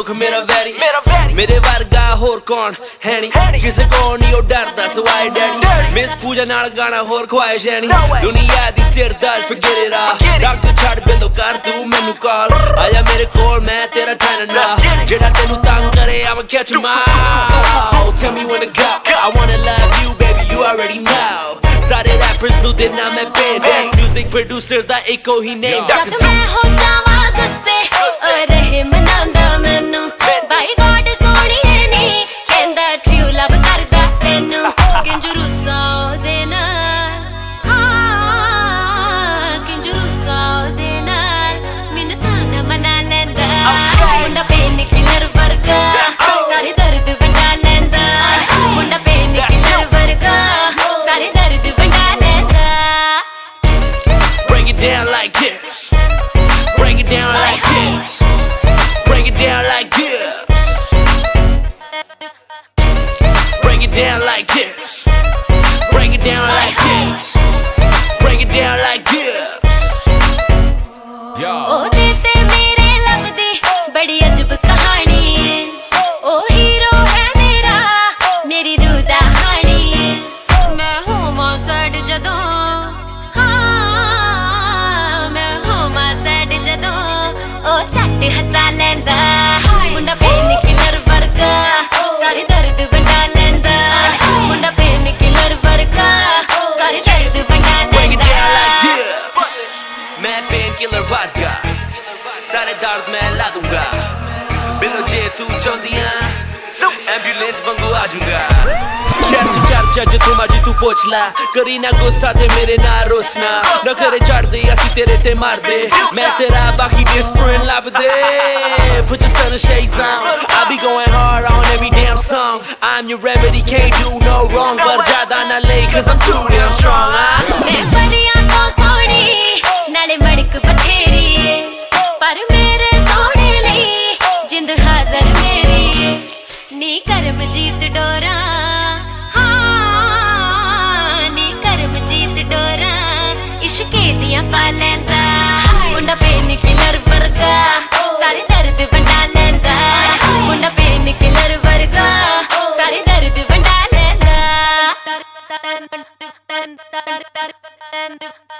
ਲੋਕ ਮੇਰਾ ਵੈਰੀ ਮੇਰੇ ਵਰਗਾ ਹੋਰ ਕੌਣ ਹੈ ਨੀ ਕਿਸੇ ਕੋਲ ਨਹੀਂ ਉਹ ਡਰਦਾ ਸਵਾਏ ਡੈਡੀ ਮਿਸ ਪੂਜਾ ਨਾਲ ਗਾਣਾ ਹੋਰ ਖਵਾਇਸ਼ ਹੈ ਨੀ ਦੁਨੀਆ ਦੀ ਸਿਰਦਰਦ forget it all ਡਾਕਟਰ ਛੱਡ ਬਿੰਦੋ ਕਰ ਤੂੰ ਮੈਨੂੰ ਕਾਲ ਆਇਆ ਮੇਰੇ ਕੋਲ ਮੈਂ ਤੇਰਾ ਠਾਣਾ ਨਾ ਜਿਹੜਾ ਤੈਨੂੰ ਤੰਗ ਕਰੇ I'ma catch him out tell me when to go I wanna love you baby you already know ਸਾਰੇ rappers ਨੂੰ ਦੇਣਾ ਮੈਂ band music producer ਦਾ ਇੱਕੋ ਹੀ name ਜਦ ਮੈਂ ਹੋ ਜਾਵਾਂ ਗੁੱਸੇ ਓ ਰਹੇ ਮਨਾਉਂਦਾ ਮੈਨੂੰ ਬਾਈ ਗੋਡ ਸੋਹਣੀਏ ਨੀ ਕਹਿੰਦਾ true love ਕਰਦਾ ਤੈਨੂੰ ਕਿੰਜਰੂ ਸੌ ਦੇ ਨਾਲ ਹਾਂ ਕਿੰਜਰੂ ਸੌ ਦੇ ਨਾਲ ਮੈਨੂੰ ਤਾਂ ਨਾ ਮਨਾ ਲੈਂਦਾ ਮੁੰਡਾ ਪੇਨ ਕਿਲਰ ਵਰਗਾ ਸਾਰੇ ਦਰਦ ਵੰਡਾ ਲੈਂਦਾ ਮੁੰਡਾ ਪੇਨ ਕਿਲਰ ਵਰਗਾ ਸਾਰੇ ਦਰਦ ਵੰਡਾ ਲੈਂਦਾ Bring it down like this Bring it down like this Bring it down like this Bring it down like this Bring it down like this Bring it down like this ਉਹਦੇ ਤੇ ਮੇਰੇ ਲੱਭਦੀ ਬੜੀ ਅਜਬ ਕਹਾਣੀ ਏ ਉਹ ਹੀਰੋ ਹੈ ਮੇਰਾ ਮੇਰੀ ਰੂਹ ਦਾ ਹਾਣੀ ਏ ਮੈਂ ਹੋਵਾਂ ਸੈਡ ਜਦੋਂ ਹਾਂ ਮੈਂ ਹੋਵਾਂ ਸੈਡ ਜਦੋਂ ਉਹ ਝੱਟ ਹੱਸਾ ਲੈਂਦਾ ਮੁੰਡਾ ਪੇਨ ਕਿਲਰ ਵਰਗਾ ਸਾਰੇ ਦਰਦ ਵੰਡਾ ਲੈਂਦਾ ਮੁੰਡਾ ਪੇਨ ਕਿਲਰ ਵਰਗਾ ਸਾਰੇ ਦਰਦ ਵੰਡਾ Bring it down like ਲੈਂਦਾ this ਮੈਂ painkiller ਵਰਗਾ ਸਾਰੇ ਦਰਦ ਮੈਂ ਲਾ ਦੂੰਗਾ ਬਿਲੋ ਜੇ ਤੂੰ ਚਾਹੁੰਦੀਆਂ ਐਂਬੂਲੈਂਸ ਵਾਂਗੂ ਆ ਜਾਊਗਾ Capture ਚਰਚਾ ਜਿੱਥੇ ਮਰਜੀ ਤੂੰ ਪੁੱਛ ਲੈ ਕਰੀ ਨਾ ਗੁੱਸਾ ਤੇ ਮੇਰੇ ਨਾਲ ਰੋਸਨਾ ਨਾ ਕਰੇ ਚੜਦੇ ਅਸੀਂ ਤੇਰੇ ਤੇ ਮਾਰਦੇ ਮੈਂ ਤੇਰਾ ਬਾਕੀ ਡਿਸਪਰਿਨ ਲੱਭਦੇ Put your stunner shades on I'll be going hard on every damn song I'm your remedy can't do no wrong ਪਰ ਜ਼ਿਆਦਾ ਨਾ ਲਈ cause I'm too damn strong ਮੈਂ ਪਰੀਆਂ ਤੋਂ ਸੋਹਣੀ ਨਾਲੇ ਮੜਕ ਬਥੇਰੀ ਏ ਪਰ ਮੇਰੇ ਸੋਹਣੇ ਲਈ ਜਿੰਦ ਹਾਜ਼ਰ ਮੇਰੀ ਏ ਨੀ ਕਰਮਜੀਤ ਡੋਰਾ ਹਾਂ ਨੀ ਕਰਮਜੀਤ ਡੋਰਾ ਇਸ਼ਕੇ ਦੀਆਂ ਪਾ ਲੈਂਦਾ ਮੁੰਡਾ ਪੇਨ ਕਿਲਰ ਵਰਗਾ ਸਾਰੇ ਦਰਦ ਵੰਡਾ ਲੈਂਦਾ ਮੁੰਡਾ ਪੇਨ ਕਿਲਰ ਵਰਗਾ ਸਾਰੇ ਦਰਦ ਵੰਡਾ ਲੈਂਦਾ